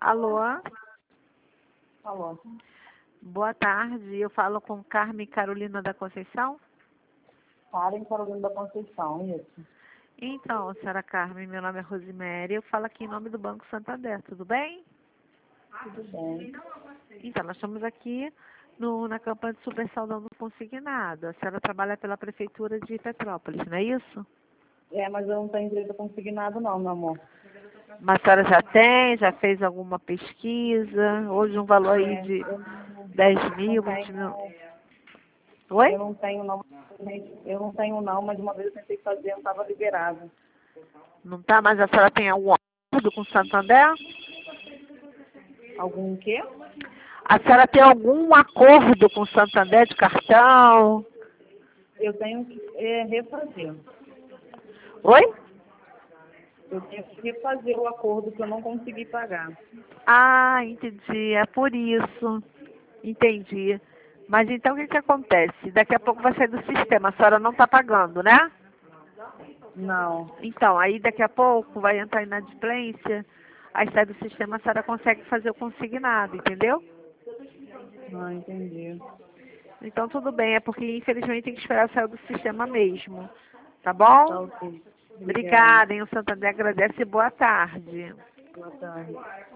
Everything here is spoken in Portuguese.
Alô, Alô. boa tarde. Eu falo com Carmen Carolina da Conceição. Karen Carolina da Conceição, isso. Então, senhora Carmen, meu nome é Rosemary. Eu falo aqui em nome do Banco Santander, tudo bem? Tudo bem. Então, nós estamos aqui na campanha de Super Saudando Consignado. A senhora trabalha pela Prefeitura de Petrópolis, não é isso? É, mas eu não tenho direito a consignado não, meu amor. Mas a senhora já tem, já fez alguma pesquisa? Hoje um valor aí de 10 mil, 20 mil. Oi? Eu não tenho não, mas uma vez eu tentei fazer, não estava liberado. Não tá, mas a senhora tem algum acordo com o Santander? Algum quê? A senhora tem algum acordo com o Santander de cartão? Eu tenho que refazer. Oi? Eu tenho que refazer o acordo que eu não consegui pagar. Ah, entendi. É por isso. Entendi. Mas então o que que acontece? Daqui a pouco vai sair do sistema. A senhora não está pagando, né? Não. Então, aí daqui a pouco vai entrar inadimplência. Aí sai do sistema, a senhora consegue fazer o consignado, entendeu? Ah, entendi. Então tudo bem, é porque infelizmente tem que esperar sair do sistema mesmo. Tá Tá bom? ok. Obrigada. Obrigada, hein? O Santander agradece e boa tarde. Boa tarde.